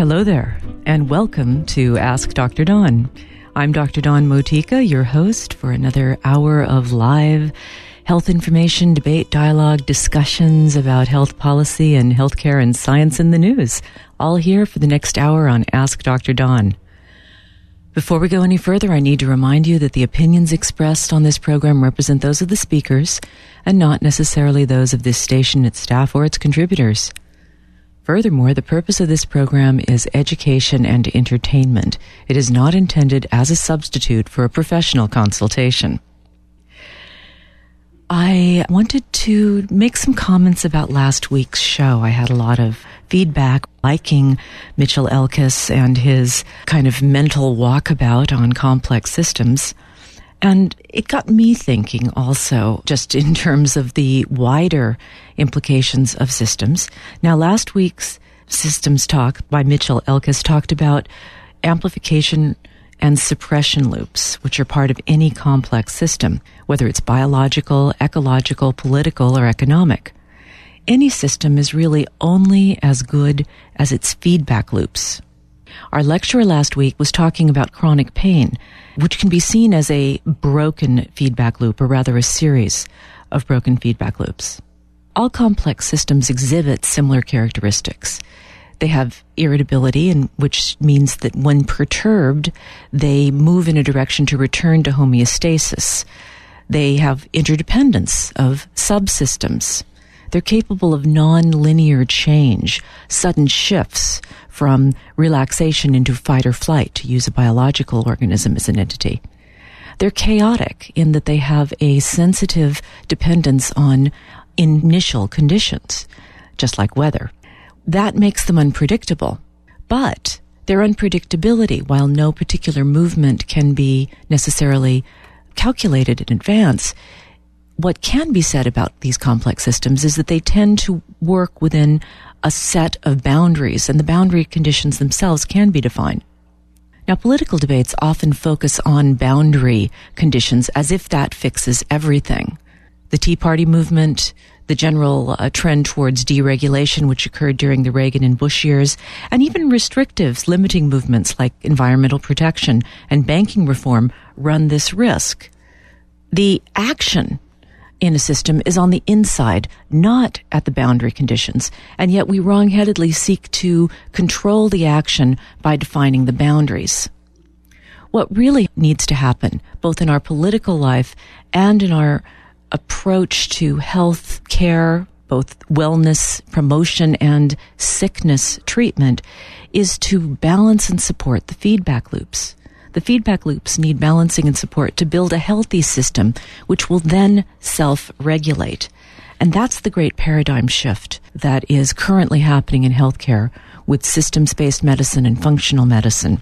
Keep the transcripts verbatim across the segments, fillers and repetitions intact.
Hello there, and welcome to Ask Doctor Dawn. I'm Doctor Dawn Motika, your host for another hour of live health information, debate, dialogue, discussions about health policy and healthcare and science in the news. All here for the next hour on Ask Doctor Dawn. Before we go any further, I need to remind you that the opinions expressed on this program represent those of the speakers and not necessarily those of this station, its staff, or its contributors. Furthermore, the purpose of this program is education and entertainment. It is not intended as a substitute for a professional consultation. I wanted to make some comments about last week's show. I had a lot of feedback liking Mitchell Elkis and his kind of mental walkabout on complex systems. And it got me thinking also, just in terms of the wider implications of systems. Now, last week's Systems Talk by Mitchell Elkis talked about amplification and suppression loops, which are part of any complex system, whether it's biological, ecological, political, or economic. Any system is really only as good as its feedback loops. Our lecturer last week was talking about chronic pain, which can be seen as a broken feedback loop, or rather a series of broken feedback loops. All complex systems exhibit similar characteristics. They have irritability, and which means that when perturbed, they move in a direction to return to homeostasis. They have interdependence of subsystems. They're capable of non-linear change, sudden shifts from relaxation into fight or flight, to use a biological organism as an entity. They're chaotic in that they have a sensitive dependence on initial conditions, just like weather. That makes them unpredictable. But their unpredictability, while no particular movement can be necessarily calculated in advance, what can be said about these complex systems is that they tend to work within a set of boundaries, and the boundary conditions themselves can be defined. Now, political debates often focus on boundary conditions as if that fixes everything. The Tea Party movement, the general uh, trend towards deregulation, which occurred during the Reagan and Bush years, and even restrictive limiting movements like environmental protection and banking reform run this risk. The action in a system is on the inside, not at the boundary conditions, and yet we wrongheadedly seek to control the action by defining the boundaries. What really needs to happen, both in our political life and in our approach to health care, both wellness promotion and sickness treatment, is to balance and support the feedback loops. The feedback loops need balancing and support to build a healthy system, which will then self-regulate. And that's the great paradigm shift that is currently happening in healthcare with systems-based medicine and functional medicine.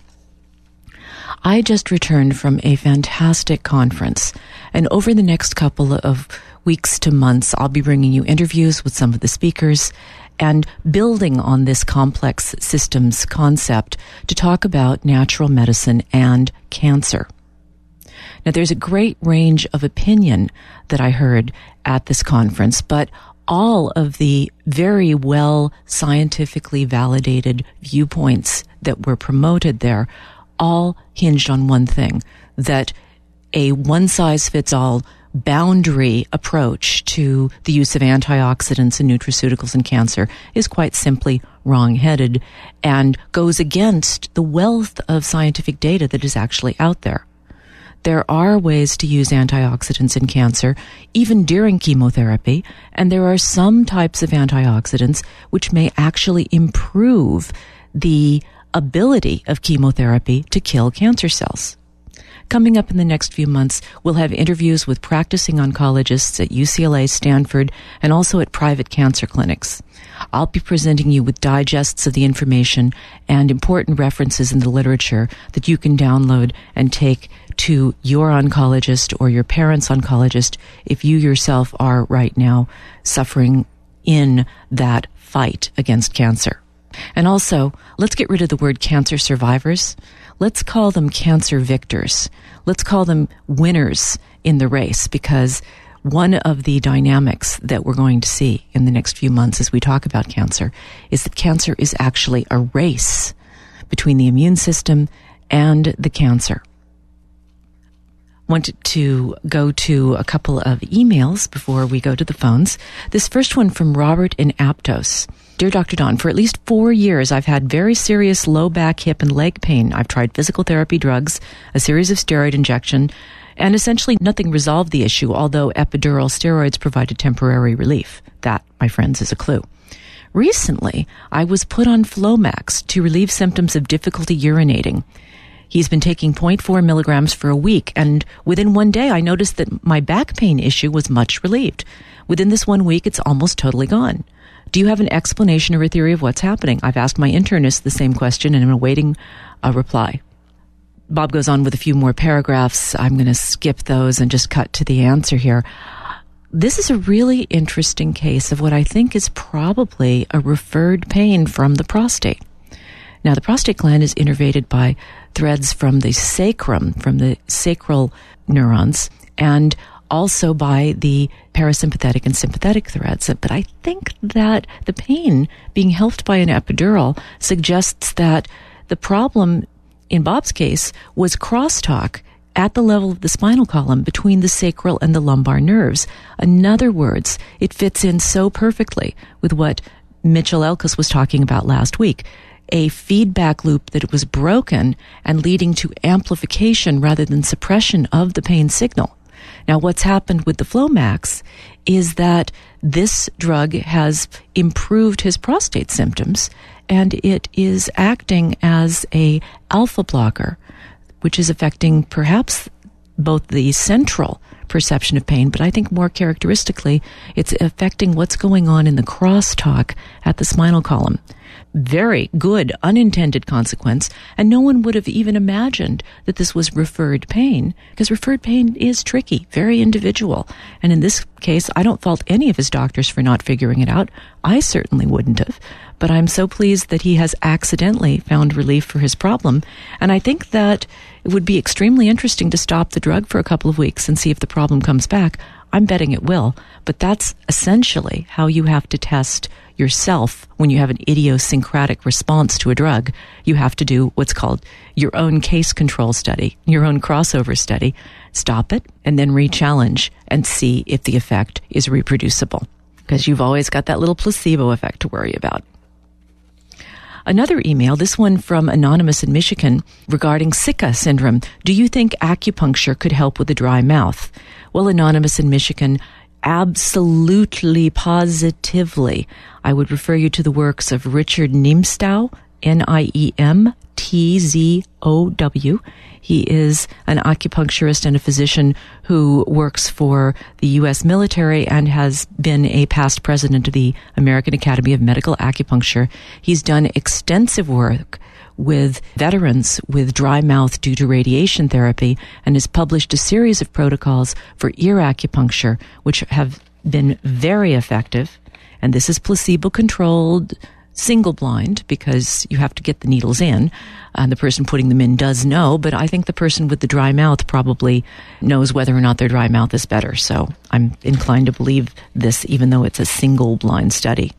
I just returned from a fantastic conference, and over the next couple of weeks to months, I'll be bringing you interviews with some of the speakers and building on this complex systems concept to talk about natural medicine and cancer. Now, there's a great range of opinion that I heard at this conference, but all of the very well scientifically validated viewpoints that were promoted there all hinged on one thing, that a one-size-fits-all boundary approach to the use of antioxidants and nutraceuticals in cancer is quite simply wrong-headed and goes against the wealth of scientific data that is actually out there. There are ways to use antioxidants in cancer, even during chemotherapy, and there are some types of antioxidants which may actually improve the ability of chemotherapy to kill cancer cells. Coming up in the next few months, we'll have interviews with practicing oncologists at U C L A, Stanford, and also at private cancer clinics. I'll be presenting you with digests of the information and important references in the literature that you can download and take to your oncologist or your parent's oncologist if you yourself are right now suffering in that fight against cancer. And also, let's get rid of the word cancer survivors. Let's call them cancer victors. Let's call them winners in the race, because one of the dynamics that we're going to see in the next few months as we talk about cancer is that cancer is actually a race, between the immune system and the cancer. Wanted to go to a couple of emails before we go to the phones. This first one from Robert in Aptos. Dear Doctor Don, for at least four years, I've had very serious low back, hip, and leg pain. I've tried physical therapy, drugs, a series of steroid injection, and essentially nothing resolved the issue, although epidural steroids provided temporary relief. That, my friends, is a clue. Recently, I was put on Flomax to relieve symptoms of difficulty urinating. He's been taking zero point four milligrams for a week, and within one day I noticed that my back pain issue was much relieved. Within this one week, it's almost totally gone. Do you have an explanation or a theory of what's happening? I've asked my internist the same question, and I'm awaiting a reply. Bob goes on with a few more paragraphs. I'm going to skip those and just cut to the answer here. This is a really interesting case of what I think is probably a referred pain from the prostate. Now, the prostate gland is innervated by threads from the sacrum, from the sacral neurons, and also by the parasympathetic and sympathetic threads. But I think that the pain being helped by an epidural suggests that the problem, in Bob's case, was crosstalk at the level of the spinal column between the sacral and the lumbar nerves. In other words, it fits in so perfectly with what Mitchell Elkus was talking about last week. A feedback loop that was broken and leading to amplification rather than suppression of the pain signal. Now, what's happened with the Flomax is that this drug has improved his prostate symptoms, and it is acting as a alpha blocker, which is affecting perhaps both the central perception of pain, but I think more characteristically, it's affecting what's going on in the crosstalk at the spinal column. Very good unintended consequence, and no one would have even imagined that this was referred pain, because referred pain is tricky, very individual. And in this case, I don't fault any of his doctors for not figuring it out. I certainly wouldn't have, but I'm so pleased that he has accidentally found relief for his problem. And I think that it would be extremely interesting to stop the drug for a couple of weeks and see if the problem comes back. I'm betting it will, but that's essentially how you have to test yourself when you have an idiosyncratic response to a drug. You have to do what's called your own case control study, your own crossover study. Stop it and then re-challenge and see if the effect is reproducible, because you've always got that little placebo effect to worry about. Another email, this one from Anonymous in Michigan, regarding Sika syndrome. Do you think acupuncture could help with a dry mouth? Well, Anonymous in Michigan, absolutely, positively. I would refer you to the works of Richard Niemstow, N I E M T Z O W. He is an acupuncturist and a physician who works for the U S military and has been a past president of the American Academy of Medical Acupuncture. He's done extensive work with veterans with dry mouth due to radiation therapy and has published a series of protocols for ear acupuncture, which have been very effective. And this is placebo-controlled, single-blind, because you have to get the needles in. And the person putting them in does know, but I think the person with the dry mouth probably knows whether or not their dry mouth is better. So I'm inclined to believe this, even though it's a single-blind study.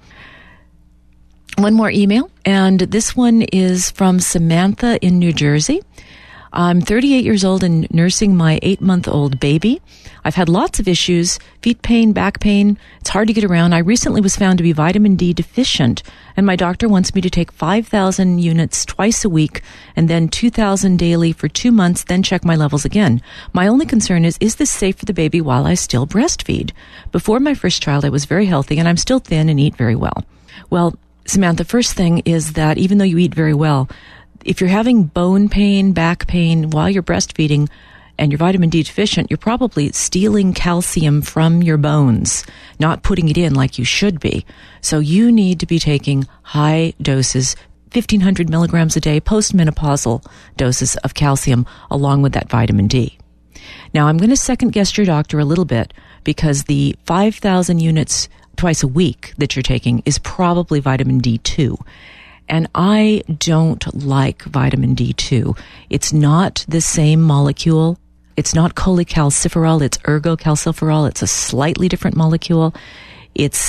One more email, and this one is from Samantha in New Jersey. I'm thirty-eight years old and nursing my eight-month-old baby. I've had lots of issues, feet pain, back pain. It's hard to get around. I recently was found to be vitamin D deficient, and my doctor wants me to take five thousand units twice a week and then two thousand daily for two months, then check my levels again. My only concern is, is this safe for the baby while I still breastfeed? Before my first child, I was very healthy, and I'm still thin and eat very well. Well, Samantha, first thing is that even though you eat very well, if you're having bone pain, back pain while you're breastfeeding and you're vitamin D deficient, you're probably stealing calcium from your bones, not putting it in like you should be. So you need to be taking high doses, fifteen hundred milligrams a day, postmenopausal doses of calcium along with that vitamin D. Now, I'm going to second guess your doctor a little bit, because the five thousand units twice a week that you're taking is probably vitamin D two. And I don't like vitamin D two. It's not the same molecule. It's not cholecalciferol. It's ergocalciferol. It's a slightly different molecule. It's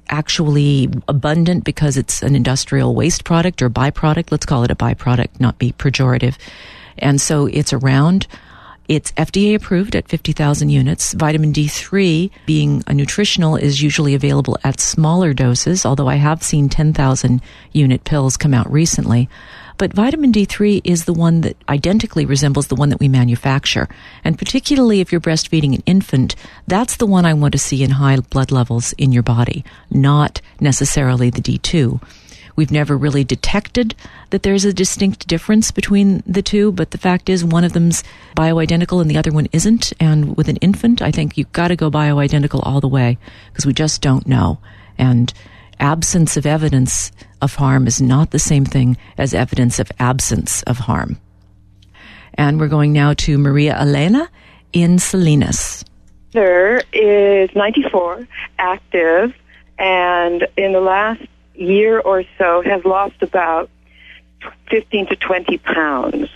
actually abundant because it's an industrial waste product or byproduct. Let's call it a byproduct, not be pejorative. And so it's around. It's F D A approved at fifty thousand units. Vitamin D three, being a nutritional, is usually available at smaller doses, although I have seen ten thousand unit pills come out recently. But vitamin D three is the one that identically resembles the one that we manufacture. And particularly if you're breastfeeding an infant, that's the one I want to see in high blood levels in your body, not necessarily the D two. We've never really detected that there's a distinct difference between the two, but the fact is one of them's bioidentical and the other one isn't. And with an infant, I think you've got to go bioidentical all the way because we just don't know. And absence of evidence of harm is not the same thing as evidence of absence of harm. And we're going now to Maria Elena in Salinas. Mother is ninety-four, active, and in the last year or so has lost about fifteen to twenty pounds.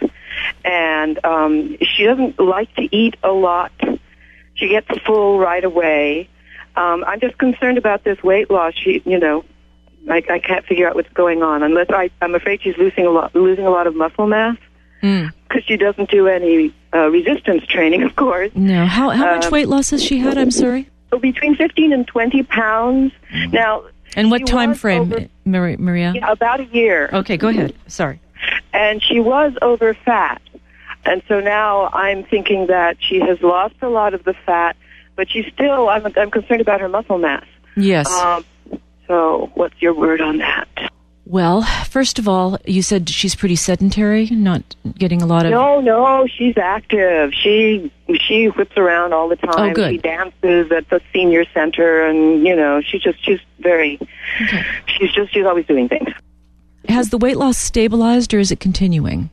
And um, she doesn't like to eat a lot. She gets full right away. Um, I'm just concerned about this weight loss. She, you know, I, I can't figure out what's going on. Unless I, I'm afraid she's losing a lot, losing a lot of muscle mass because mm. she doesn't do any uh, resistance training, of course. No. How how um, much weight loss has she had? I'm sorry. So between fifteen and twenty pounds now. And what time frame, over, Maria? Yeah, about a year. Okay, go ahead. Sorry. And she was over fat. And so now I'm thinking that she has lost a lot of the fat, but she's still, I'm, I'm concerned about her muscle mass. Yes. Um, so what's your word on that? Well, first of all, you said she's pretty sedentary, not getting a lot of... No, no, she's active. She she whips around all the time. Oh, good. She dances at the senior center, and, you know, she's just, she's very, okay. she's just, she's always doing things. Has the weight loss stabilized, or is it continuing?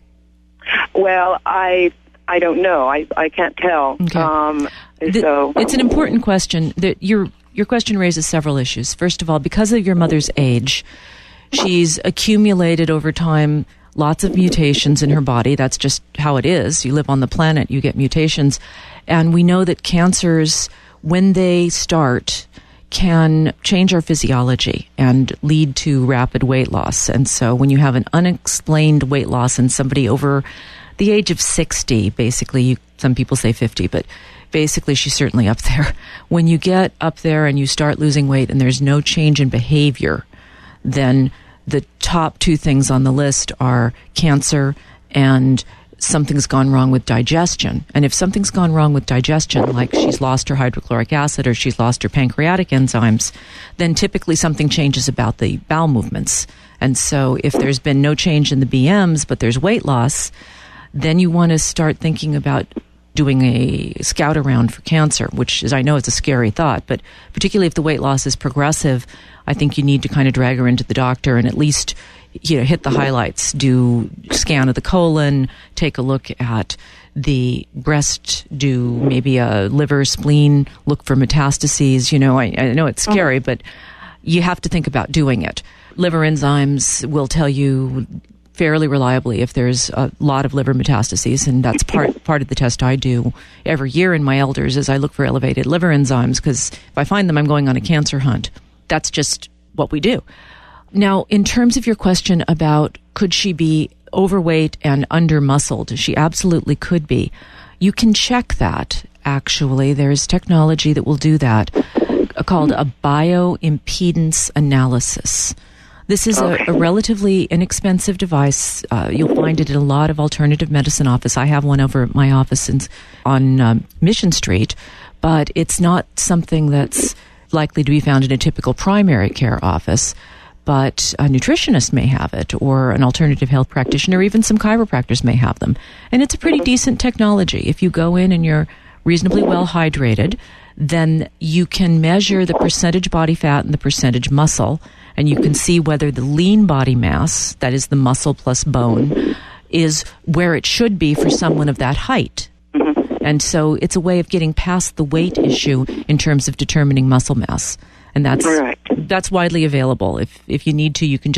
Well, I I don't know. I, I can't tell. Okay. Um, the, so it's an important question. That your your question raises several issues. First of all, because of your mother's age, she's accumulated over time lots of mutations in her body. That's just how it is. You live on the planet, you get mutations. And we know that cancers, when they start, can change our physiology and lead to rapid weight loss. And so when you have an unexplained weight loss in somebody over the age of sixty, basically, you, some people say fifty, but basically she's certainly up there. When you get up there and you start losing weight and there's no change in behavior, then the top two things on the list are cancer and something's gone wrong with digestion. And if something's gone wrong with digestion, like she's lost her hydrochloric acid or she's lost her pancreatic enzymes, then typically something changes about the bowel movements. And so if there's been no change in the B Ms, but there's weight loss, then you want to start thinking about doing a scout around for cancer, which is, I know it's a scary thought, but particularly if the weight loss is progressive, I think you need to kind of drag her into the doctor and at least, you know, hit the highlights, do scan of the colon, take a look at the breast, do maybe a liver, spleen, look for metastases. You know, I, I know it's scary, oh. but you have to think about doing it. Liver enzymes will tell you fairly reliably if there's a lot of liver metastases, and that's part part of the test I do every year in my elders is I look for elevated liver enzymes, because if I find them, I'm going on a cancer hunt. That's just what we do. Now, in terms of your question about could she be overweight and under-muscled, she absolutely could be. You can check that, actually. There's technology that will do that called a bioimpedance analysis. This is a, a relatively inexpensive device. Uh, you'll find it in a lot of alternative medicine office. I have one over at my office in, on um, Mission Street, but it's not something that's likely to be found in a typical primary care office. But a nutritionist may have it, or an alternative health practitioner, or even some chiropractors may have them. And it's a pretty decent technology. If you go in and you're reasonably well hydrated, then you can measure the percentage body fat and the percentage muscle, and you can see whether the lean body mass, that is the muscle plus bone, is where it should be for someone of that height. And so it's a way of getting past the weight issue in terms of determining muscle mass. And that's right. that's widely available. If if you need to, you can just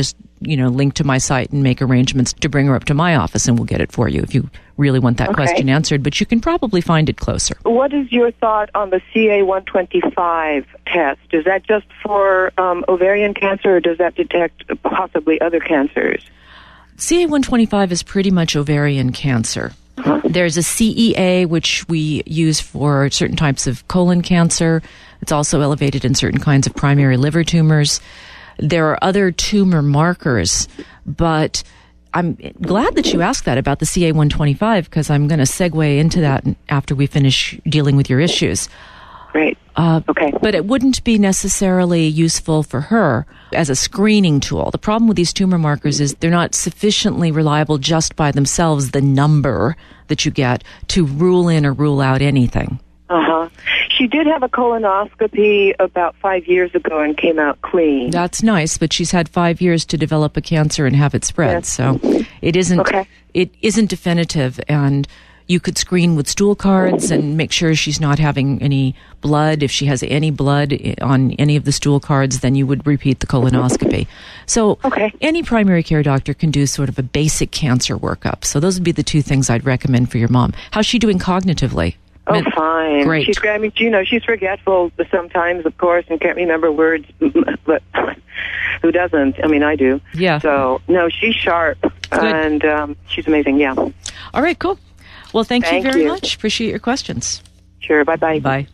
you know, link to my site and make arrangements to bring her up to my office, and we'll get it for you if you really want that okay. question answered. But you can probably find it closer. What is your thought on the C A one twenty-five test? Is that just for um, ovarian cancer, or does that detect possibly other cancers? C A one twenty-five is pretty much ovarian cancer. Uh-huh. There's a C E A, which we use for certain types of colon cancer. It's also elevated in certain kinds of primary liver tumors. There are other tumor markers, but I'm glad that you asked that about the C A one twenty-five, because I'm going to segue into that after we finish dealing with your issues. Great. Uh, okay. But it wouldn't be necessarily useful for her as a screening tool. The problem with these tumor markers is they're not sufficiently reliable just by themselves, the number that you get, to rule in or rule out anything. Uh-huh. She did have a colonoscopy about five years ago and came out clean. That's nice, but she's had five years to develop a cancer and have it spread. Yes. So it isn't okay. it isn't definitive, and you could screen with stool cards and make sure she's not having any blood. If she has any blood on any of the stool cards, then you would repeat the colonoscopy. So okay. any primary care doctor can do sort of a basic cancer workup. So those would be the two things I'd recommend for your mom. How's she doing cognitively? Oh, fine. Great. She's, I mean, you know, she's forgetful sometimes, of course, and can't remember words, but who doesn't? I mean, I do. Yeah. So, no, she's sharp, Good. and um, she's amazing, yeah. All right, cool. Well, thank, thank you very you. much. Appreciate your questions. Sure, bye-bye. Bye.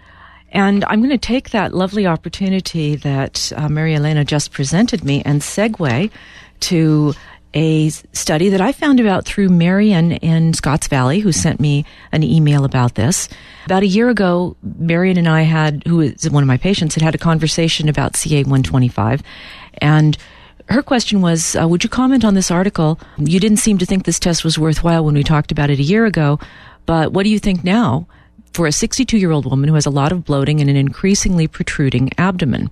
And I'm going to take that lovely opportunity that uh, Mary Elena just presented me and segue to a study that I found about through Marion in Scotts Valley, who sent me an email about this. About a year ago, Marion and I had, who is one of my patients, had had a conversation about C A one twenty-five. And her question was, uh, would you comment on this article? You didn't seem to think this test was worthwhile when we talked about it a year ago, but what do you think now for a sixty-two-year-old woman who has a lot of bloating and an increasingly protruding abdomen?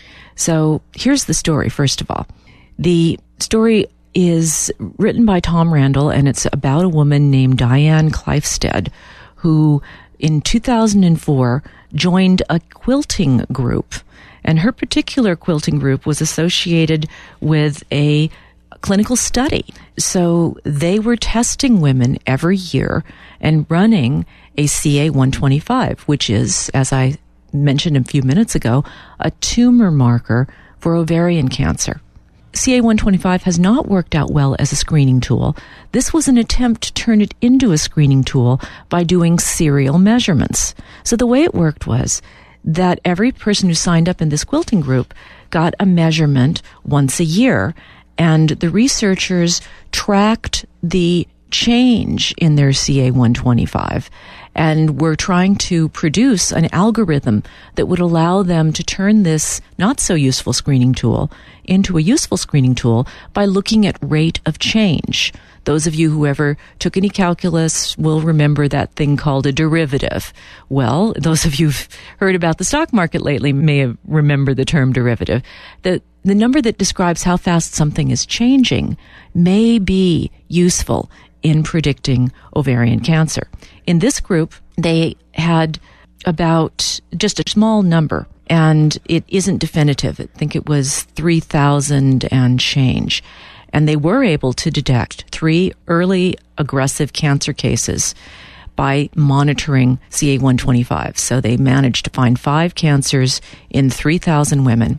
So here's the story, first of all. The story is written by Tom Randall, and it's about a woman named Diane Kleifstead, who in two thousand four joined a quilting group. And her particular quilting group was associated with a clinical study. So they were testing women every year and running a C A one twenty-five, which is, as I mentioned a few minutes ago, a tumor marker for ovarian cancer. C A one twenty-five has not worked out well as a screening tool. This was an attempt to turn it into a screening tool by doing serial measurements. So the way it worked was that every person who signed up in this quilting group got a measurement once a year, and the researchers tracked the change in their C A one twenty-five and were trying to produce an algorithm that would allow them to turn this not so useful screening tool into a useful screening tool by looking at rate of change. Those of you who ever took any calculus will remember that thing called a derivative. Well, those of you who've heard about the stock market lately may have remember the term derivative. The, the number that describes how fast something is changing may be useful in predicting ovarian cancer. In this group, they had about just a small number, and it isn't definitive. I think it was three thousand and change. And they were able to detect three early aggressive cancer cases by monitoring C A one twenty-five. So they managed to find five cancers in three thousand women.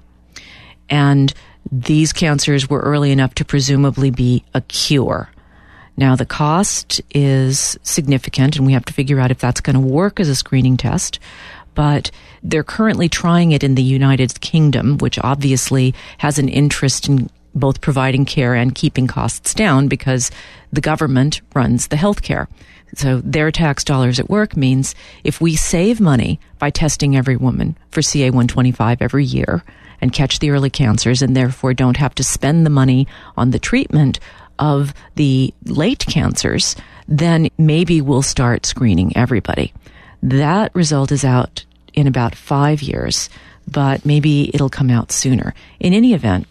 And these cancers were early enough to presumably be a cure. Now, the cost is significant, and we have to figure out if that's going to work as a screening test. But they're currently trying it in the United Kingdom, which obviously has an interest in both providing care and keeping costs down because the government runs the healthcare. So their tax dollars at work means if we save money by testing every woman for C A one twenty-five every year and catch the early cancers, and therefore don't have to spend the money on the treatment of the late cancers, then maybe we'll start screening everybody. That result is out in about five years, but maybe it'll come out sooner. In any event,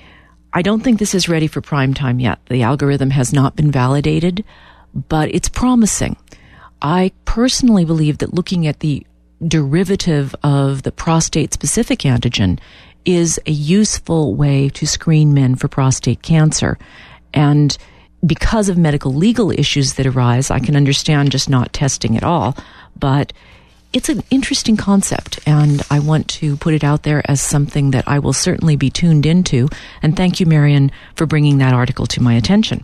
I don't think this is ready for prime time yet. The algorithm has not been validated, but it's promising. I personally believe that looking at the derivative of the prostate-specific antigen is a useful way to screen men for prostate cancer. And because of medical legal issues that arise, I can understand just not testing at all, but it's an interesting concept, and I want to put it out there as something that I will certainly be tuned into. And thank you, Marion, for bringing that article to my attention.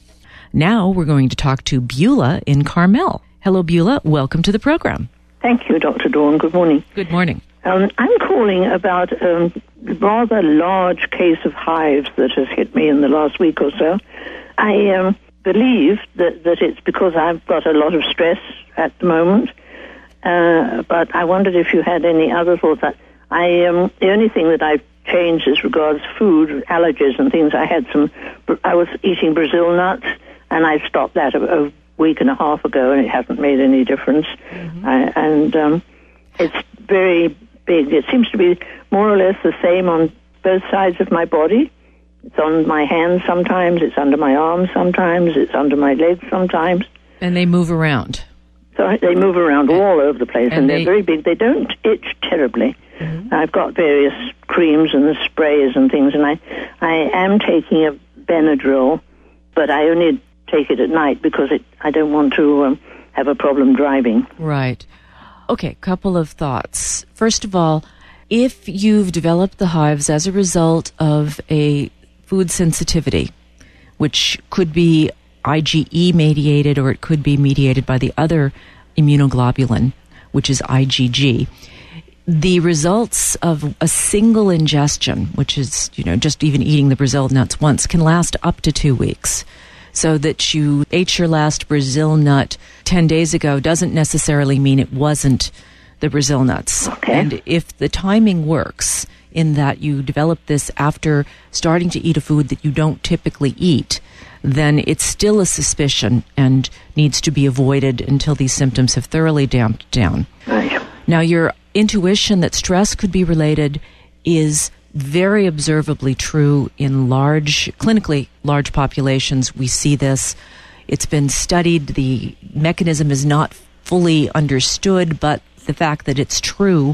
Now we're going to talk to Beulah in Carmel. Hello, Beulah. Welcome to the program. Thank you, Doctor Dawn. Good morning. Good morning. Um, I'm calling about um, a rather large case of hives that has hit me in the last week or so. I um, believe that, that it's because I've got a lot of stress at the moment. Uh, but I wondered if you had any other thoughts. I um, the only thing that I've changed as regards food, allergies and things. I had some. I was eating Brazil nuts, and I stopped that a, a week and a half ago, and it hasn't made any difference. Mm-hmm. I, and um, it's very big. It seems to be more or less the same on both sides of my body. It's on my hands sometimes. It's under my arms sometimes. It's under my legs sometimes. And they move around. So they move around all over the place, and, and they're they, very big. They don't itch terribly. Mm-hmm. I've got various creams and sprays and things, and I, I am taking a Benadryl, but I only take it at night because it, I don't want to um, have a problem driving. Right. Okay, couple of thoughts. First of all, if you've developed the hives as a result of a food sensitivity, which could be IgE mediated, or it could be mediated by the other immunoglobulin, which is IgG. The results of a single ingestion, which is, you know, just even eating the Brazil nuts once, can last up to two weeks. So that you ate your last Brazil nut ten days ago doesn't necessarily mean it wasn't the Brazil nuts. Okay. And if the timing works in that you develop this after starting to eat a food that you don't typically eat, then it's still a suspicion and needs to be avoided until these symptoms have thoroughly damped down. Right. Now, your intuition that stress could be related is very observably true in large, clinically large populations. We see this. It's been studied. The mechanism is not fully understood, but the fact that it's true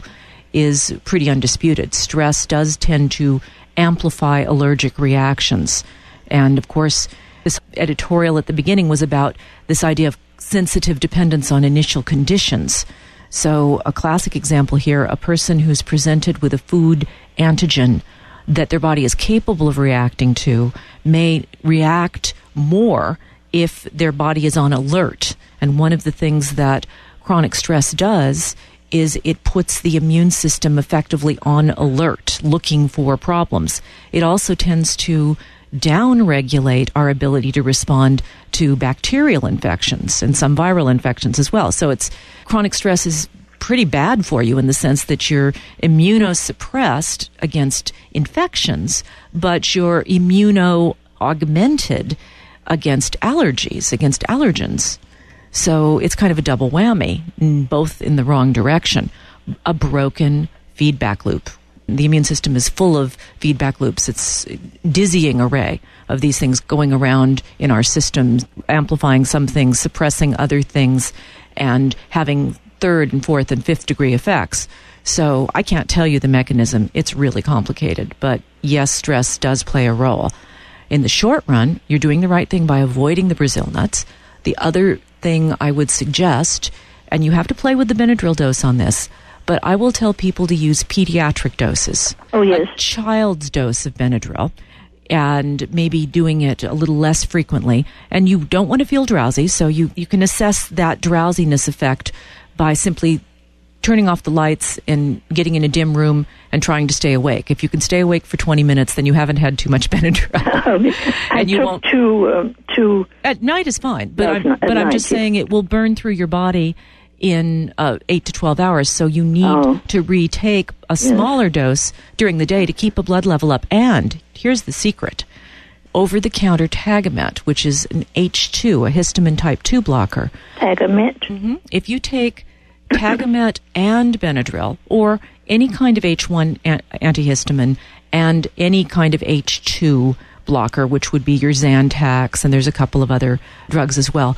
is pretty undisputed. Stress does tend to amplify allergic reactions. And, of course, this editorial at the beginning was about this idea of sensitive dependence on initial conditions. So a classic example here, a person who's presented with a food antigen that their body is capable of reacting to may react more if their body is on alert. And one of the things that chronic stress does is it puts the immune system effectively on alert, looking for problems. It also tends to down-regulate our ability to respond to bacterial infections and some viral infections as well. So it's chronic stress is pretty bad for you in the sense that you're immunosuppressed against infections, but you're immuno-augmented against allergies, against allergens. So it's kind of a double whammy, both in the wrong direction. A broken feedback loop. The immune system is full of feedback loops. It's a dizzying array of these things going around in our systems, amplifying some things, suppressing other things, and having third and fourth and fifth degree effects. So I can't tell you the mechanism. It's really complicated. But yes, stress does play a role. In the short run, you're doing the right thing by avoiding the Brazil nuts. The other thing I would suggest, and you have to play with the Benadryl dose on this, but I will tell people to use pediatric doses. Oh, yes. A child's dose of Benadryl, and maybe doing it a little less frequently. And you don't want to feel drowsy, so you, you can assess that drowsiness effect by simply turning off the lights and getting in a dim room and trying to stay awake. If you can stay awake for twenty minutes, then you haven't had too much Benadryl. Um, I and you took won't. Two, um, two. At night is fine, but No, I'm, not- but at I'm night, just yes. saying it will burn through your body in uh, eight to twelve hours. So you need Oh. to retake a smaller dose during the day to keep a blood level up. And here's the secret. Over-the-counter Tagamet, which is an H two, a histamine type two blocker. Tagamet. Mm-hmm. If you take Tagamet and Benadryl, or any kind of H one an- antihistamine and any kind of H two blocker, which would be your Zantac, and there's a couple of other drugs as well.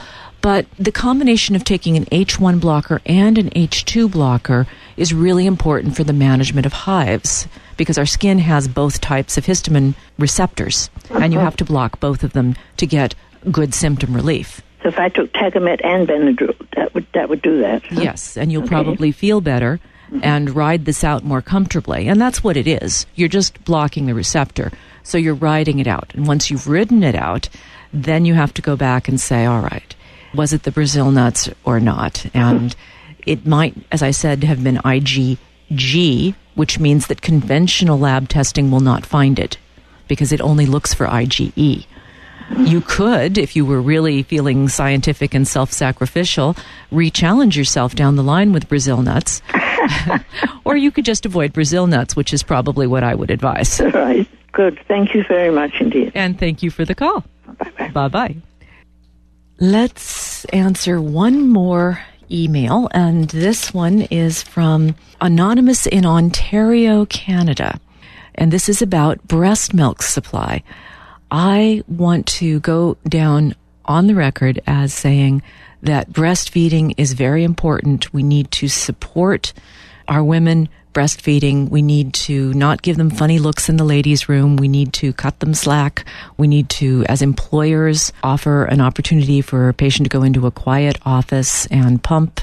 But the combination of taking an H one blocker and an H two blocker is really important for the management of hives, because our skin has both types of histamine receptors, uh-huh. and you have to block both of them to get good symptom relief. So if I took Tagamet and Benadryl, that would that would do that. Huh? Yes, and you'll okay. probably feel better mm-hmm. and ride this out more comfortably. And that's what it is. You're just blocking the receptor. So you're riding it out. And once you've ridden it out, then you have to go back and say, all right, was it the Brazil nuts or not? And it might, as I said, have been I G G, which means that conventional lab testing will not find it because it only looks for I G E. You could, if you were really feeling scientific and self-sacrificial, re-challenge yourself down the line with Brazil nuts. Or you could just avoid Brazil nuts, which is probably what I would advise. All right. Good. Thank you very much indeed. And thank you for the call. Bye-bye. Bye-bye. Let's answer one more email, and this one is from Anonymous in Ontario, Canada. And this is about breast milk supply. I want to go down on the record as saying that breastfeeding is very important. We need to support our women breastfeeding. We need to not give them funny looks in the ladies' room. We need to cut them slack. We need to, as employers, offer an opportunity for a patient to go into a quiet office and pump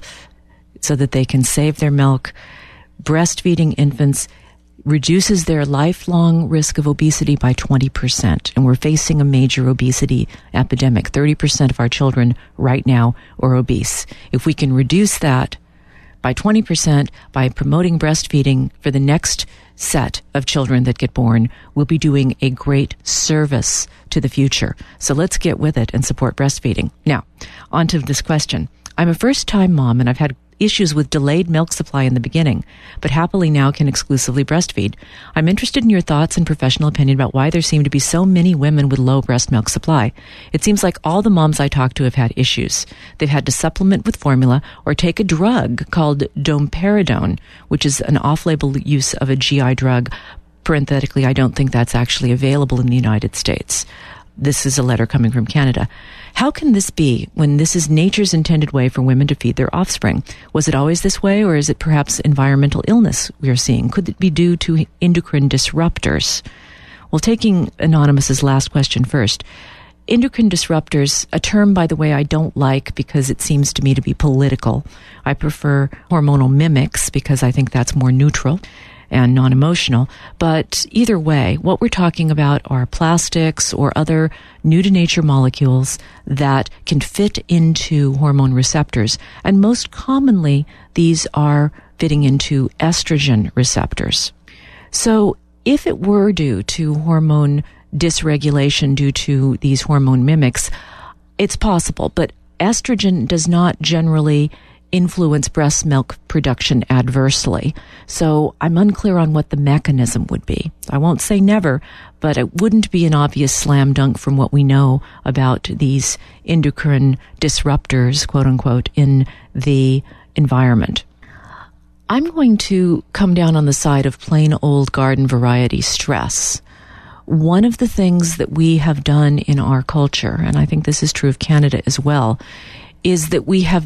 so that they can save their milk. Breastfeeding infants reduces their lifelong risk of obesity by twenty percent. And we're facing a major obesity epidemic. thirty percent of our children right now are obese. If we can reduce that by twenty percent by promoting breastfeeding for the next set of children that get born, we'll be doing a great service to the future. So let's get with it and support breastfeeding. Now, on to this question. I'm a first-time mom, and I've had issues with delayed milk supply in the beginning, but happily now can exclusively breastfeed. I'm interested in your thoughts and professional opinion about why there seem to be so many women with low breast milk supply. It seems like all the moms I talk to have had issues. They've had to supplement with formula or take a drug called domperidone, which is an off-label use of a G I drug. Parenthetically, I don't think that's actually available in the United States. This is a letter coming from Canada. How can this be when this is nature's intended way for women to feed their offspring? Was it always this way, or is it perhaps environmental illness we are seeing? Could it be due to endocrine disruptors? Well, taking Anonymous's last question first, endocrine disruptors, a term, by the way, I don't like because it seems to me to be political. I prefer hormonal mimics because I think that's more neutral and non-emotional. But either way, what we're talking about are plastics or other new-to-nature molecules that can fit into hormone receptors. And most commonly, these are fitting into estrogen receptors. So if it were due to hormone dysregulation due to these hormone mimics, it's possible. But estrogen does not generally influence breast milk production adversely. So I'm unclear on what the mechanism would be. I won't say never, but it wouldn't be an obvious slam dunk from what we know about these endocrine disruptors, quote unquote, in the environment. I'm going to come down on the side of plain old garden variety stress. One of the things that we have done in our culture, and I think this is true of Canada as well, is that we have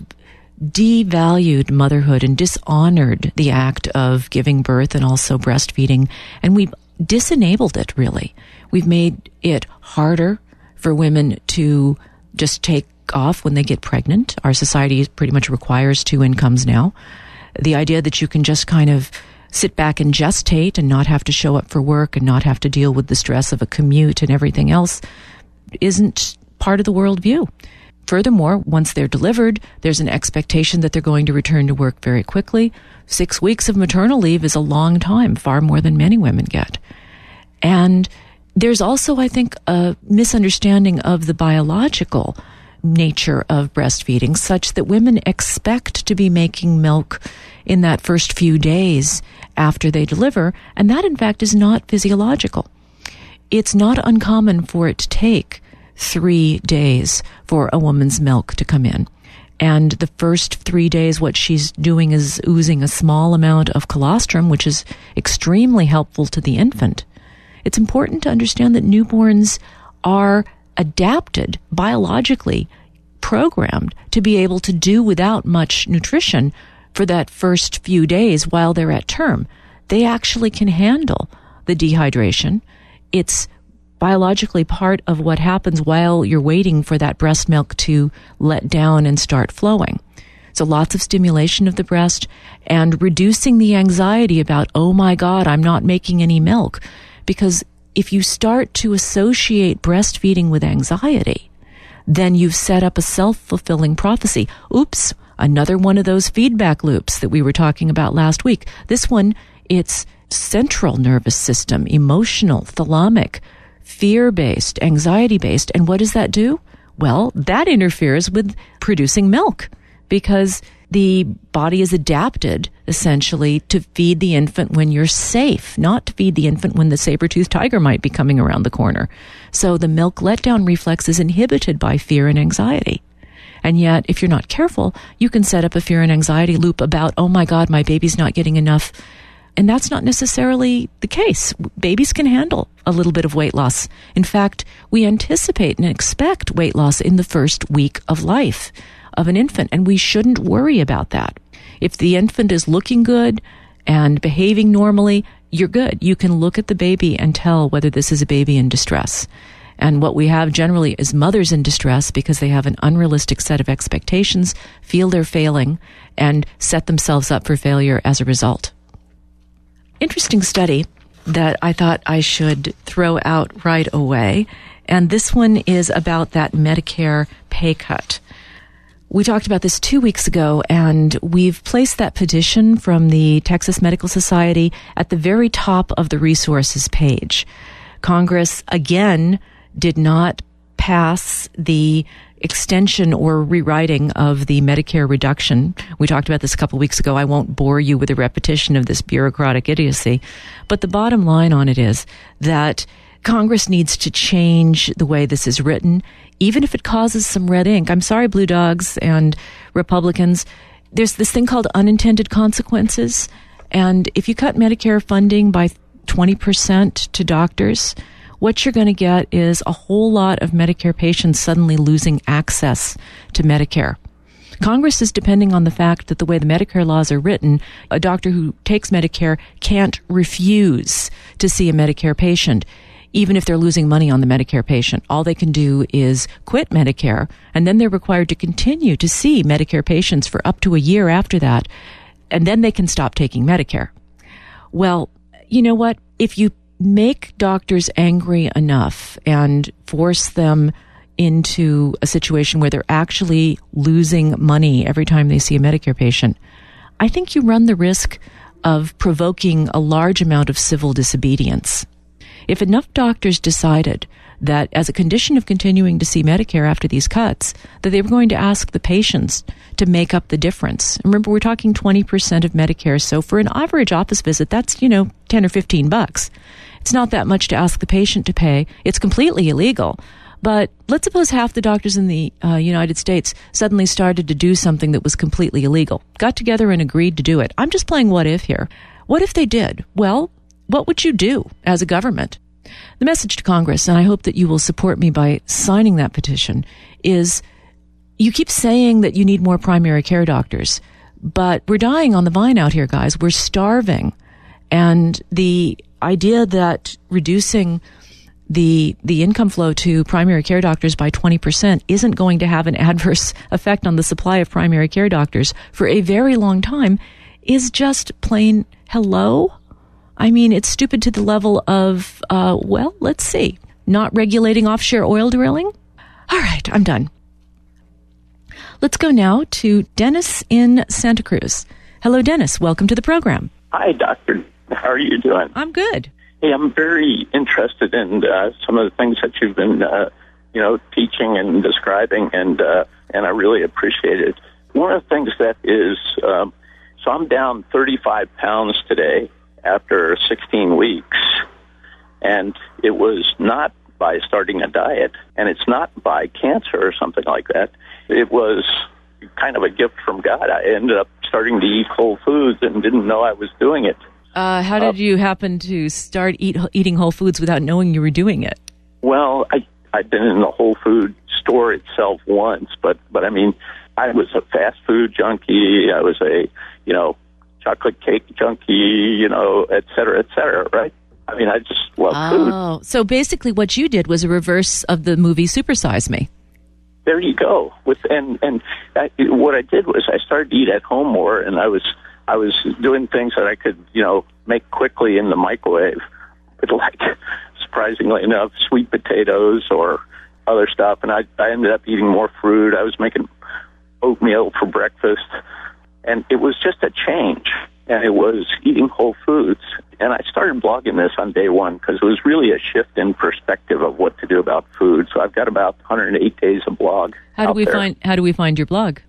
devalued motherhood and dishonored the act of giving birth and also breastfeeding, and we've disenabled it, really. We've made it harder for women to just take off when they get pregnant. Our society pretty much requires two incomes now. The idea that you can just kind of sit back and gestate and not have to show up for work and not have to deal with the stress of a commute and everything else isn't part of the worldview. Furthermore, once they're delivered, there's an expectation that they're going to return to work very quickly. Six weeks of maternal leave is a long time, far more than many women get. And there's also, I think, a misunderstanding of the biological nature of breastfeeding, such that women expect to be making milk in that first few days after they deliver, and that, in fact, is not physiological. It's not uncommon for it to take three days for a woman's milk to come in. And the first three days, what she's doing is oozing a small amount of colostrum, which is extremely helpful to the infant. It's important to understand that newborns are adapted biologically, programmed to be able to do without much nutrition for that first few days while they're at term. They actually can handle the dehydration. It's biologically part of what happens while you're waiting for that breast milk to let down and start flowing. So lots of stimulation of the breast and reducing the anxiety about, oh my God, I'm not making any milk. Because if you start to associate breastfeeding with anxiety, then you've set up a self-fulfilling prophecy. Oops, another one of those feedback loops that we were talking about last week. This one, it's central nervous system, emotional, thalamic, fear-based, anxiety-based. And what does that do? Well, that interferes with producing milk because the body is adapted, essentially, to feed the infant when you're safe, not to feed the infant when the saber-toothed tiger might be coming around the corner. So the milk letdown reflex is inhibited by fear and anxiety. And yet, if you're not careful, you can set up a fear and anxiety loop about, oh my God, my baby's not getting enough. And that's not necessarily the case. Babies can handle a little bit of weight loss. In fact, we anticipate and expect weight loss in the first week of life of an infant, and we shouldn't worry about that. If the infant is looking good and behaving normally, you're good. You can look at the baby and tell whether this is a baby in distress. And what we have generally is mothers in distress because they have an unrealistic set of expectations, feel they're failing, and set themselves up for failure as a result. Interesting study that I thought I should throw out right away. And this one is about that Medicare pay cut. We talked about this two weeks ago, and we've placed that petition from the Texas Medical Society at the very top of the resources page. Congress, again, did not pass the extension or rewriting of the Medicare reduction. We talked about this a couple weeks ago. I won't bore you with a repetition of this bureaucratic idiocy. But the bottom line on it is that Congress needs to change the way this is written, even if it causes some red ink. I'm sorry, Blue Dogs and Republicans. There's this thing called unintended consequences. And if you cut Medicare funding by twenty percent to doctors, what you're going to get is a whole lot of Medicare patients suddenly losing access to Medicare. Congress is depending on the fact that the way the Medicare laws are written, a doctor who takes Medicare can't refuse to see a Medicare patient, even if they're losing money on the Medicare patient. All they can do is quit Medicare, and then they're required to continue to see Medicare patients for up to a year after that, and then they can stop taking Medicare. Well, you know what? If you make doctors angry enough and force them into a situation where they're actually losing money every time they see a Medicare patient, I think you run the risk of provoking a large amount of civil disobedience. If enough doctors decided that as a condition of continuing to see Medicare after these cuts, that they were going to ask the patients to make up the difference. Remember, we're talking twenty percent of Medicare, so for an average office visit, that's, you know, ten or fifteen bucks. It's not that much to ask the patient to pay. It's completely illegal. But let's suppose half the doctors in the uh, United States suddenly started to do something that was completely illegal, got together and agreed to do it. I'm just playing what if here. What if they did? Well, what would you do as a government? The message to Congress, and I hope that you will support me by signing that petition, is you keep saying that you need more primary care doctors, but we're dying on the vine out here, guys. We're starving. And the idea that reducing the the income flow to primary care doctors by twenty percent isn't going to have an adverse effect on the supply of primary care doctors for a very long time is just plain hello. I mean, it's stupid to the level of, uh, well, let's see, not regulating offshore oil drilling? All right, I'm done. Let's go now to Dennis in Santa Cruz. Hello, Dennis. Welcome to the program. Hi, Doctor. How are you doing? I'm good. Hey, I'm very interested in uh, some of the things that you've been, uh, you know, teaching and describing, and uh, and I really appreciate it. One of the things that is, um, so I'm down thirty-five pounds today after sixteen weeks, and it was not by starting a diet, and it's not by cancer or something like that. It was kind of a gift from God. I ended up starting to eat whole foods and didn't know I was doing it. Uh, how did uh, you happen to start eat, eating whole foods without knowing you were doing it? Well, I, I've been in the whole food store itself once, but, but I mean, I was a fast food junkie. I was a, you know, chocolate cake junkie, you know, et cetera, et cetera, right? I mean, I just love food. Oh, so basically what you did was a reverse of the movie Super Size Me. There you go. With and and I, what I did was I started to eat at home more, and I was I was doing things that I could, you know, make quickly in the microwave. But like, surprisingly enough, sweet potatoes or other stuff, and I I ended up eating more fruit. I was making oatmeal for breakfast, and it was just a change. And it was eating whole foods. And I started blogging this on day one because it was really a shift in perspective of what to do about food. So I've got about one hundred eight days of blog. How do we there. find How do we find your blog?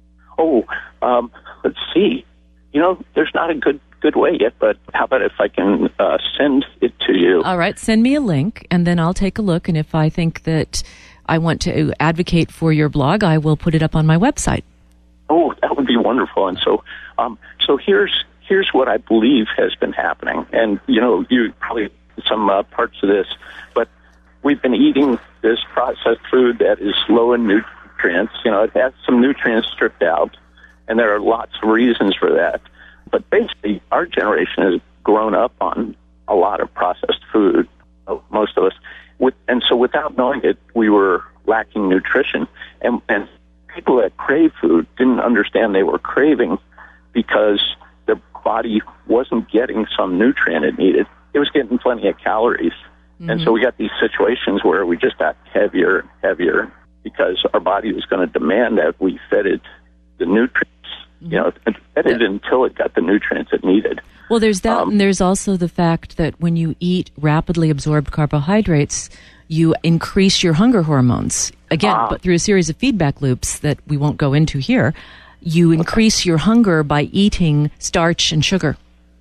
Oh, um, let's see. You know, there's not a good good way yet, but how about if I can uh, send it to you? All right, send me a link, and then I'll take a look. And if I think that I want to advocate for your blog, I will put it up on my website. Oh, that would be wonderful. And so, um, so here's. Here's what I believe has been happening. And, you know, you probably some uh, parts of this, but we've been eating this processed food that is low in nutrients. You know, it has some nutrients stripped out, and there are lots of reasons for that. But basically, our generation has grown up on a lot of processed food, most of us. With, and so without knowing it, we were lacking nutrition. And, and people that crave food didn't understand they were craving because their body wasn't getting some nutrient it needed. It was getting plenty of calories. Mm-hmm. And so we got these situations where we just got heavier and heavier because our body was going to demand that we fed it the nutrients, mm-hmm. you know, and fed it yeah. until it got the nutrients it needed. Well, there's that, um, and there's also the fact that when you eat rapidly absorbed carbohydrates, you increase your hunger hormones. Again, ah. but through a series of feedback loops that we won't go into here, you increase your hunger by eating starch and sugar.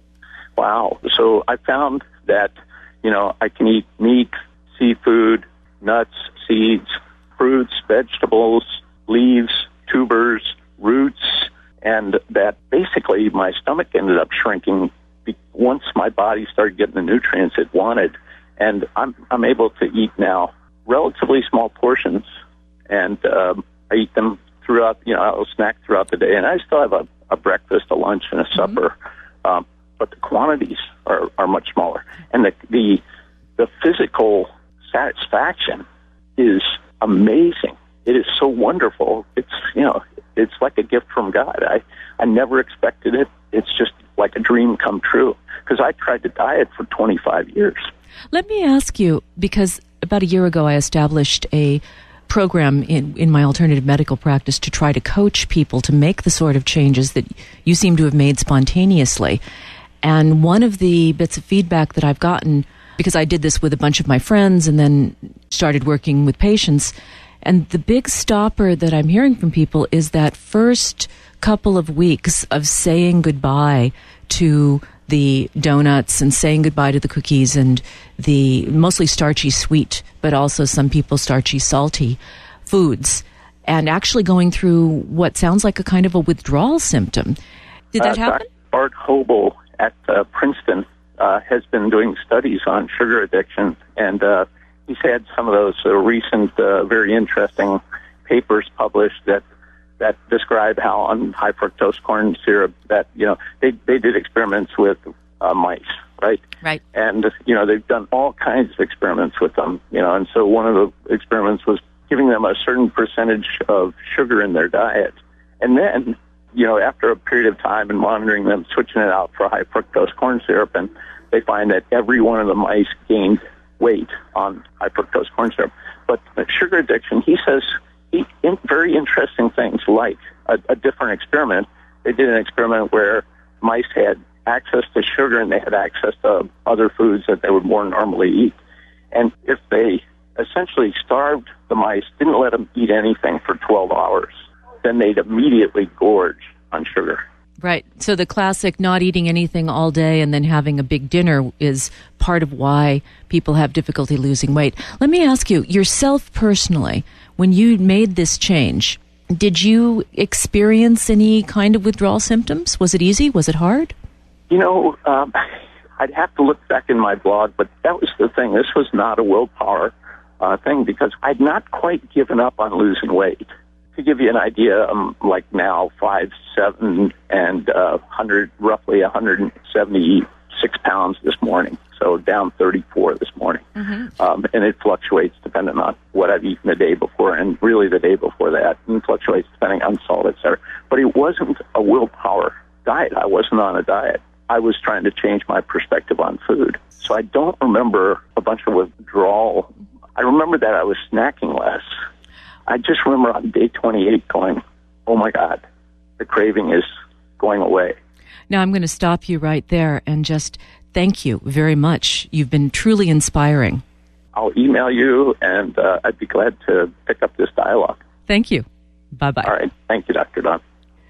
Wow. So I found that, you know, I can eat meat, seafood, nuts, seeds, fruits, vegetables, leaves, tubers, roots, and that basically my stomach ended up shrinking once my body started getting the nutrients it wanted. And I'm I'm able to eat now relatively small portions, and um, I eat them throughout, you know, I'll snack throughout the day, and I still have a, a breakfast, a lunch, and a supper, mm-hmm. um, but the quantities are, are much smaller. And the, the the physical satisfaction is amazing. It is so wonderful. It's, you know, it's like a gift from God. I, I never expected it. It's just like a dream come true, because I tried to diet for twenty-five years. Let me ask you, because about a year ago I established a program in, in my alternative medical practice to try to coach people to make the sort of changes that you seem to have made spontaneously. And one of the bits of feedback that I've gotten, because I did this with a bunch of my friends and then started working with patients, and the big stopper that I'm hearing from people is that first couple of weeks of saying goodbye to the donuts and saying goodbye to the cookies and the mostly starchy sweet, but also some people starchy salty foods, and actually going through what sounds like a kind of a withdrawal symptom. Did that uh, happen? Bart Hobel at uh, Princeton uh, has been doing studies on sugar addiction, and uh, he's had some of those uh, recent, uh, very interesting papers published that that describe how on high fructose corn syrup that, you know, they, they did experiments with uh, mice, right? Right. And, you know, they've done all kinds of experiments with them, you know, and so one of the experiments was giving them a certain percentage of sugar in their diet. And then, you know, after a period of time and monitoring them, switching it out for high fructose corn syrup, and they find that every one of the mice gained weight on high fructose corn syrup. But sugar addiction, he says, In very interesting things, like a, a different experiment. They did an experiment where mice had access to sugar and they had access to other foods that they would more normally eat. And if they essentially starved the mice, didn't let them eat anything for twelve hours, then they'd immediately gorge on sugar. Right. So the classic not eating anything all day and then having a big dinner is part of why people have difficulty losing weight. Let me ask you, yourself personally, when you made this change, did you experience any kind of withdrawal symptoms? Was it easy? Was it hard? You know, um, I'd have to look back in my blog, but that was the thing. This was not a willpower uh, thing because I'd not quite given up on losing weight. To give you an idea, I'm like now five seven and uh, one hundred, roughly one hundred seventy-six pounds this morning. So down thirty-four this morning. Mm-hmm. Um, and it fluctuates depending on what I've eaten the day before and really the day before that. And it fluctuates depending on salt, et cetera. But it wasn't a willpower diet. I wasn't on a diet. I was trying to change my perspective on food. So I don't remember a bunch of withdrawal. I remember that I was snacking less. I just remember on day twenty-eight going, oh my God, the craving is going away. Now I'm going to stop you right there and just thank you very much. You've been truly inspiring. I'll email you, and uh, I'd be glad to pick up this dialogue. Thank you. Bye-bye. All right. Thank you, Doctor Don.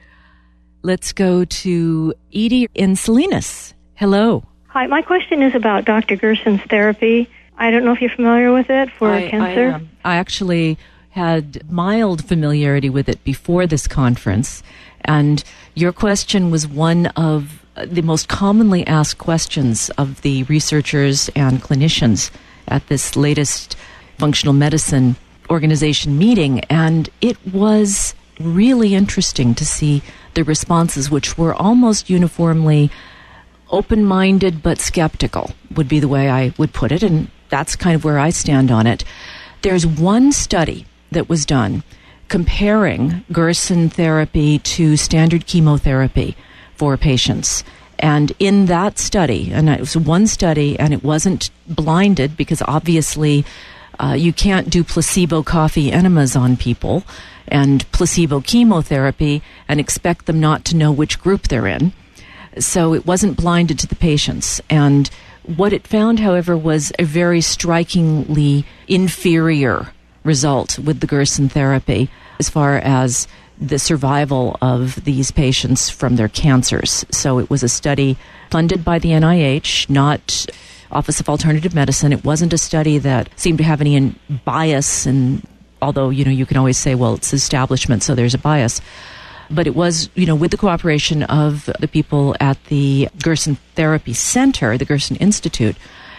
Let's go to Edie in Salinas. Hello. Hi, my question is about Doctor Gerson's therapy. I don't know if you're familiar with it for I, cancer. I, um, I actually had mild familiarity with it before this conference, and your question was one of the most commonly asked questions of the researchers and clinicians at this latest functional medicine organization meeting, and it was really interesting to see the responses, which were almost uniformly open-minded but skeptical, would be the way I would put it, and that's kind of where I stand on it. There's one study that was done comparing Gerson therapy to standard chemotherapy for patients. And in that study, and it was one study, and it wasn't blinded because obviously uh, you can't do placebo coffee enemas on people and placebo chemotherapy and expect them not to know which group they're in. So it wasn't blinded to the patients. And what it found, however, was a very strikingly inferior result with the Gerson therapy as far as the survival of these patients from their cancers. So it was a study funded by the N I H, not Office of Alternative Medicine. It wasn't a study that seemed to have any in bias, and although, you know, you can always say, well, it's establishment, so there's a bias. But it was, you know, with the cooperation of the people at the Gerson Therapy Center, the Gerson Institute,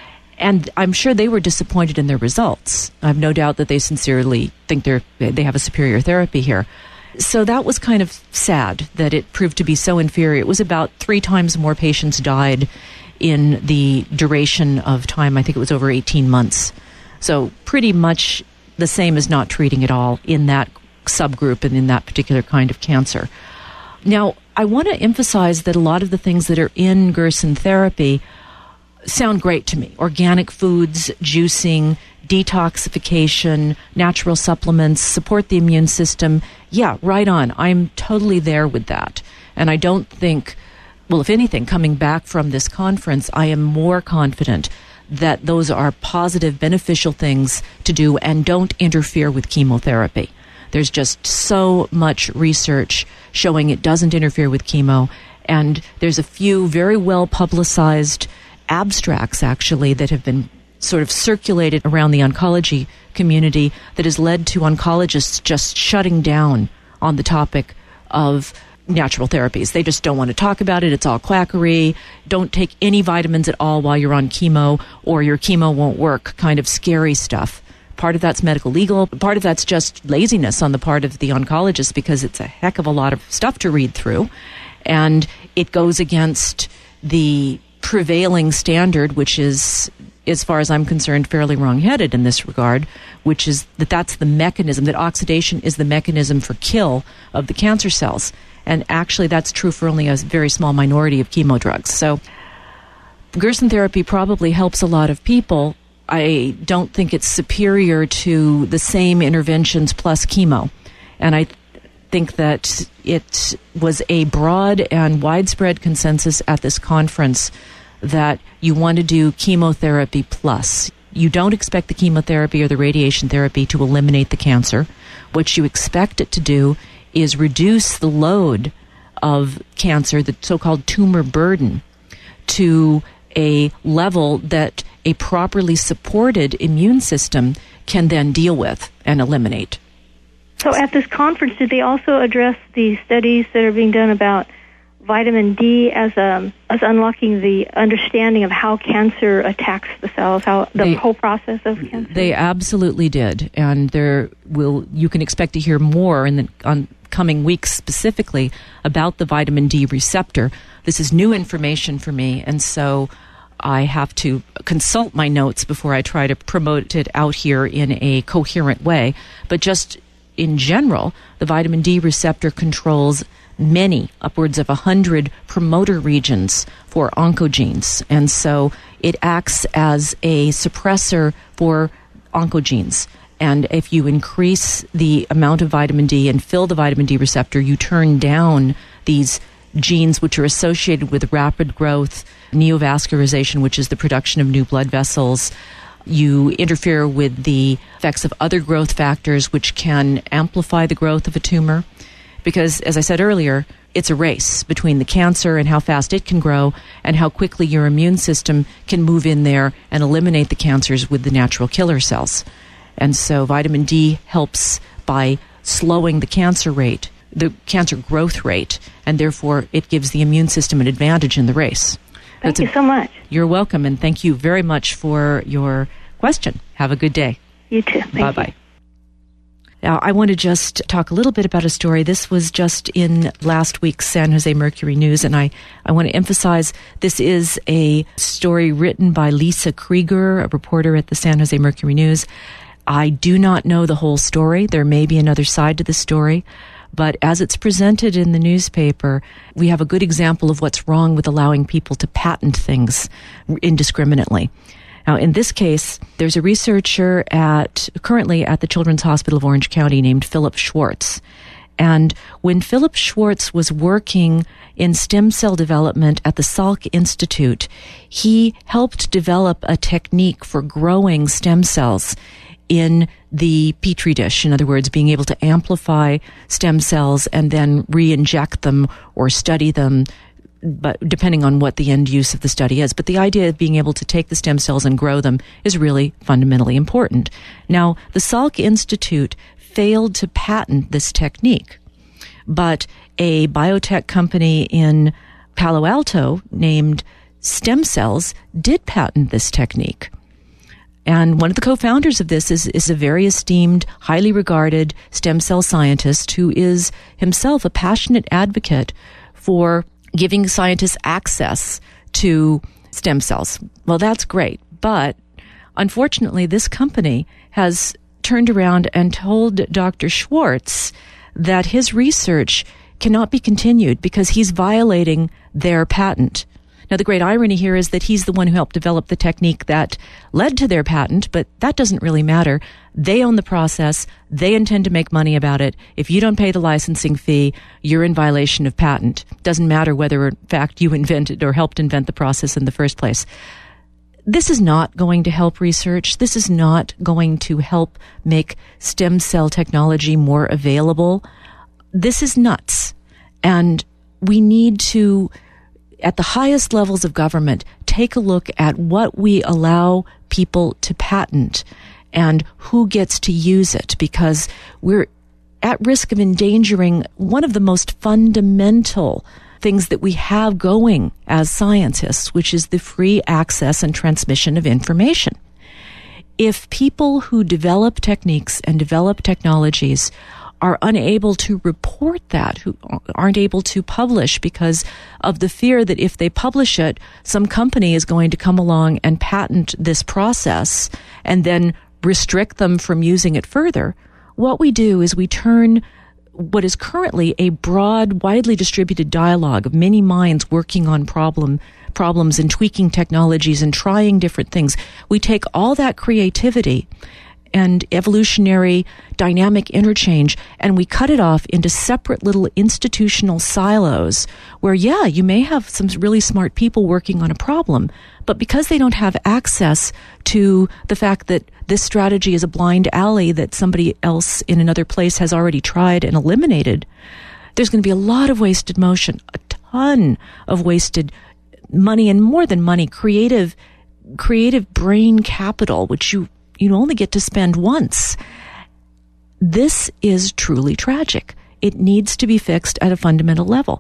and I'm sure they were disappointed in their results. I have no doubt that they sincerely think they're they have a superior therapy here. So that was kind of sad that it proved to be so inferior. It was about three times more patients died in the duration of time. I think it was over eighteen months. So pretty much the same as not treating at all in that subgroup and in that particular kind of cancer. Now, I want to emphasize that a lot of the things that are in Gerson therapy sound great to me. Organic foods, juicing, detoxification, natural supplements, support the immune system. Yeah, right on. I'm totally there with that. And I don't think, well, if anything, coming back from this conference, I am more confident that those are positive, beneficial things to do and don't interfere with chemotherapy. There's just so much research showing it doesn't interfere with chemo. And there's a few very well publicized abstracts, actually, that have been sort of circulated around the oncology community that has led to oncologists just shutting down on the topic of natural therapies. They just don't want to talk about it. It's all quackery. Don't take any vitamins at all while you're on chemo, or your chemo won't work. Kind of scary stuff. Part of that's medical legal. Part of that's just laziness on the part of the oncologist, because it's a heck of a lot of stuff to read through. And it goes against the prevailing standard, which is, as far as I'm concerned, fairly wrong-headed in this regard, which is that that's the mechanism, that oxidation is the mechanism for kill of the cancer cells. And actually that's true for only a very small minority of chemo drugs. So Gerson therapy probably helps a lot of people. I don't think it's superior to the same interventions plus chemo. And I think that it was a broad and widespread consensus at this conference that you want to do chemotherapy plus. You don't expect the chemotherapy or the radiation therapy to eliminate the cancer. What you expect it to do is reduce the load of cancer, the so-called tumor burden, to a level that a properly supported immune system can then deal with and eliminate. So at this conference, did they also address the studies that are being done about vitamin D as a as unlocking the understanding of how cancer attacks the cells, how the they, whole process of cancer? They absolutely did, and there will you can expect to hear more in the on coming weeks specifically about the vitamin D receptor. This is new information for me, and so I have to consult my notes before I try to promote it out here in a coherent way. But just in general, the vitamin D receptor controls many, upwards of a hundred promoter regions for oncogenes. And so it acts as a suppressor for oncogenes. And if you increase the amount of vitamin D and fill the vitamin D receptor, you turn down these genes which are associated with rapid growth, neovascularization, which is the production of new blood vessels. You interfere with the effects of other growth factors which can amplify the growth of a tumor. Because, as I said earlier, it's a race between the cancer and how fast it can grow and how quickly your immune system can move in there and eliminate the cancers with the natural killer cells. And so vitamin D helps by slowing the cancer rate, the cancer growth rate, and therefore it gives the immune system an advantage in the race. Thank That's you a, so much. You're welcome, and thank you very much for your question. Have a good day. You too. Thank Bye-bye. You. Now, I want to just talk a little bit about a story. This was just in last week's San Jose Mercury News, and I, I want to emphasize this is a story written by Lisa Krieger, a reporter at the San Jose Mercury News. I do not know the whole story. There may be another side to the story, but as it's presented in the newspaper, we have a good example of what's wrong with allowing people to patent things indiscriminately. Now, in this case, there's a researcher at currently at the Children's Hospital of Orange County named Philip Schwartz. And when Philip Schwartz was working in stem cell development at the Salk Institute, he helped develop a technique for growing stem cells in the Petri dish. In other words, being able to amplify stem cells and then re-inject them or study them, but depending on what the end use of the study is. But the idea of being able to take the stem cells and grow them is really fundamentally important. Now, the Salk Institute failed to patent this technique, but a biotech company in Palo Alto named Stem Cells did patent this technique. And one of the co-founders of this is, is a very esteemed, highly regarded stem cell scientist who is himself a passionate advocate for giving scientists access to stem cells. Well, that's great. But unfortunately, this company has turned around and told Doctor Schwartz that his research cannot be continued because he's violating their patent. Now, the great irony here is that he's the one who helped develop the technique that led to their patent, but that doesn't really matter. They own the process. They intend to make money about it. If you don't pay the licensing fee, you're in violation of patent. Doesn't matter whether, in fact, you invented or helped invent the process in the first place. This is not going to help research. This is not going to help make stem cell technology more available. This is nuts. And we need to, at the highest levels of government, take a look at what we allow people to patent and who gets to use it, because we're at risk of endangering one of the most fundamental things that we have going as scientists, which is the free access and transmission of information. If people who develop techniques and develop technologies are unable to report that, who aren't able to publish because of the fear that if they publish it, some company is going to come along and patent this process and then restrict them from using it further, what we do is we turn what is currently a broad, widely distributed dialogue of many minds working on problem problems and tweaking technologies and trying different things. We take all that creativity and evolutionary dynamic interchange, and we cut it off into separate little institutional silos where, yeah, you may have some really smart people working on a problem, but because they don't have access to the fact that this strategy is a blind alley that somebody else in another place has already tried and eliminated, there's going to be a lot of wasted motion, a ton of wasted money, and more than money, creative, creative brain capital, which you you only get to spend once. This is truly tragic. It needs to be fixed at a fundamental level.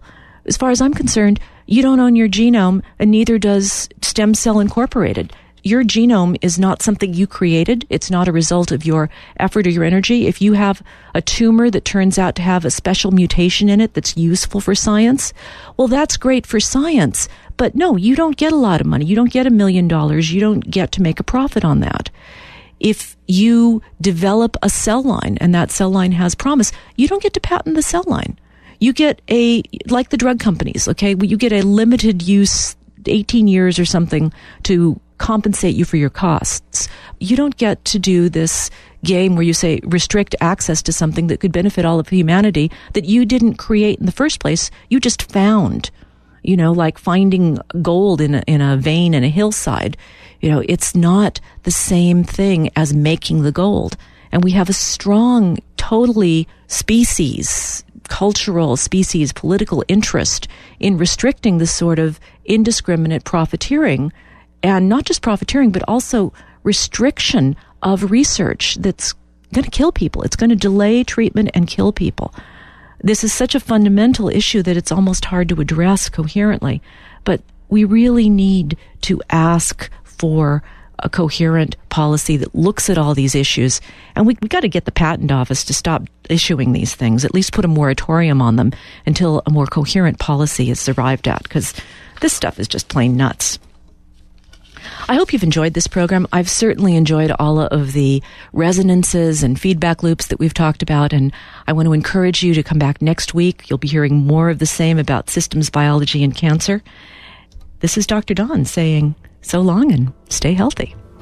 as far as I'm concerned, you don't own your genome, and neither does Stem Cell Incorporated. Your genome is not something you created. It's not a result of your effort or your energy. If you have a tumor that turns out to have a special mutation in it that's useful for science, well, that's great for science. But no, you don't get a lot of money. You don't get a million dollars. You don't get to make a profit on that. If you develop a cell line and that cell line has promise, you don't get to patent the cell line. You get a, like the drug companies, okay? You get a limited use, eighteen years or something, to compensate you for your costs. You don't get to do this game where you say restrict access to something that could benefit all of humanity that you didn't create in the first place. You just found, you know, like finding gold in a, in a vein in a hillside. You know, it's not the same thing as making the gold. And we have a strong, totally species, cultural species, political interest in restricting this sort of indiscriminate profiteering. And not just profiteering, but also restriction of research that's going to kill people. It's going to delay treatment and kill people. This is such a fundamental issue that it's almost hard to address coherently. But we really need to ask for a coherent policy that looks at all these issues. And we, we got to get the patent office to stop issuing these things, at least put a moratorium on them until a more coherent policy is arrived at, because this stuff is just plain nuts. I hope you've enjoyed this program. I've certainly enjoyed all of the resonances and feedback loops that we've talked about, and I want to encourage you to come back next week. You'll be hearing more of the same about systems biology and cancer. This is Doctor Dawn saying so long and stay healthy.